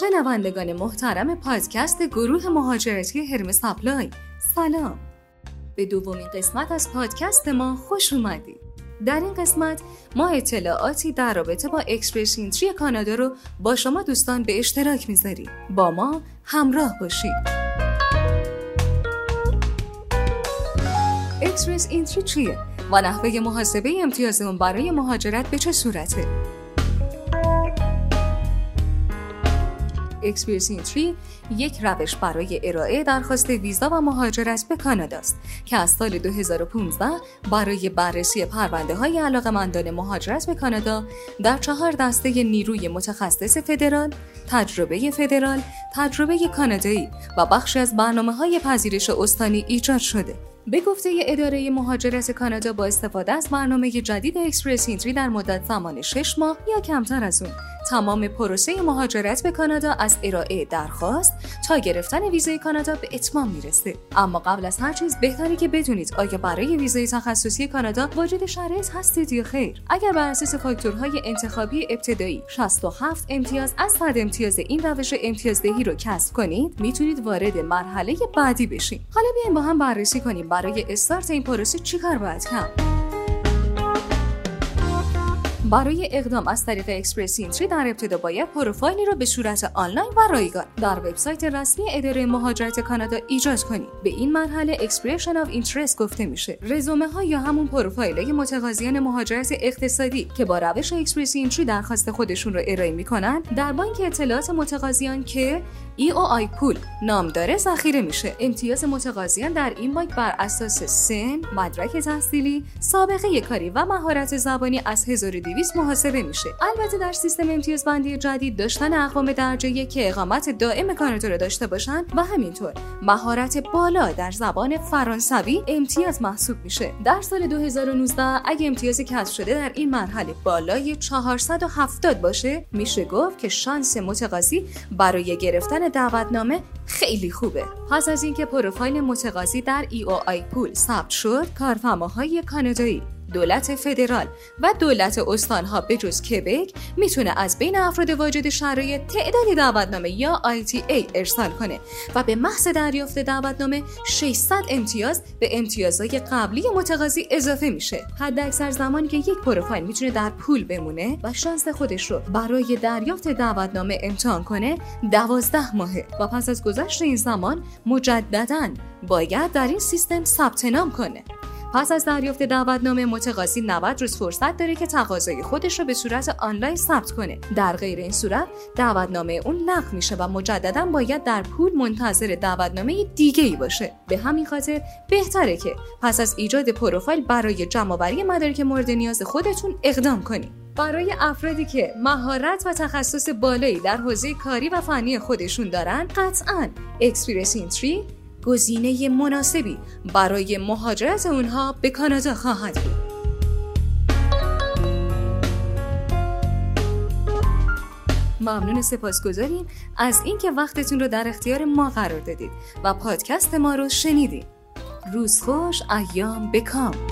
شنوندگان محترم پادکست گروه مهاجرتی هرمس سپلای، سلام. به دومین قسمت از پادکست ما خوش اومدید. در این قسمت ما اطلاعاتی در رابطه با اکسپرس اینتری کانادا رو با شما دوستان به اشتراک میذاریم. با ما همراه باشید. اکسپرس اینتری چیه و نحوه محاسبه امتیاز اون برای مهاجرت به چه صورته؟ اکسپرس اینتری یک روش برای ارائه درخواست ویزا و مهاجرت به کانادا است که از سال 2015 برای بررسی پرونده‌های علاقه‌مندان مهاجرت به کانادا در 4 دسته نیروی متخصص فدرال، تجربه کانادایی و بخشی از برنامه‌های پذیرش استانی ایجاد شده. به گفته اداره مهاجرت کانادا با استفاده از برنامه جدید اکسپرس اینتری در مدت زمان 6 ماه یا کمتر از اون تمام پروسه مهاجرت به کانادا از ارائه درخواست تا گرفتن ویزای کانادا به اتمام میرسه. اما قبل از هر چیز بهتره که بدونید آیا برای ویزای تخصصی کانادا واجد شرایط هستید یا خیر. اگر بر اساس فاکتورهای انتخابی ابتدایی 67 امتیاز از 100 امتیاز این روش امتیازدهی رو کسب کنید، میتونید وارد مرحله بعدی بشید. حالا بیایم با هم بررسی کنیم برای استارت این پروسه چیکار باید کرد. برای اقدام از طریق اکسپرس اینتری در ابتدا باید پروفایلی را به صورت آنلاین و رایگان در وبسایت رسمی اداره مهاجرت کانادا ایجاد کنید. به این مرحله اکسپرشن آف اینترست گفته میشه. رزومه ها یا همون پروفایل‌های متقاضیان مهاجرت اقتصادی که با روش اکسپرس اینتری درخواست خودشون رو ارائه میکنن در بانک اطلاعات متقاضیان که EOI پول نام داره ذخیره میشه. امتیاز متقاضیان در این بانک بر اساس سن، مدرک تحصیلی، سابقه کاری و مهارت زبانی از 1200 محاسبه میشه. البته در سیستم امتیازبندی جدید داشتن اقوام درجه 1 که اقامت دائم کانادا را داشته باشن و همینطور مهارت بالا در زبان فرانسوی امتیاز محسوب میشه. در سال 2019 اگه امتیاز کسب شده در این مرحله بالای 470 باشه، میشه گفت که شانس متقاضی برای گرفتن دعوتنامه خیلی خوبه. پس از اینکه پروفایل متقاضی در EOI پول ثبت شد، کارفرماهای کانادایی، دولت فدرال و دولت استانها به جز کبک میتونه از بین افراد واجد شرایط تعدادی دعوتنامه یا ITA ارسال کنه و به محض دریافت دعوتنامه 600 امتیاز به امتیازهای قبلی متقاضی اضافه میشه. حداکثر زمانی که یک پروفایل میتونه در پول بمونه و شانس خودش رو برای دریافت دعوتنامه امتحان کنه 12 ماهه و پس از گذشت این زمان مجدداً باید در این سیستم ثبت نام کنه. پس از دریافت دعوتنامه متقاضی 90 روز فرصت داره که تقاضای خودش رو به صورت آنلاین ثبت کنه. در غیر این صورت دعوتنامه اون لغو میشه و مجددا باید در پول منتظر دعوتنامه دیگه‌ای باشه. به همین خاطر بهتره که پس از ایجاد پروفایل برای جمع‌آوری مدارک مورد نیاز خودتون اقدام کنید. برای افرادی که مهارت و تخصص بالایی در حوزه کاری و فنی خودشون دارن، قطعاً اکسپرس اینتری گزینه مناسبی برای مهاجرت اونها به کانادا خواهد بود. ممنون، سپاسگزاریم از اینکه وقتتون رو در اختیار ما قرار دادید و پادکست ما رو شنیدید. روز خوش، ایام بکام.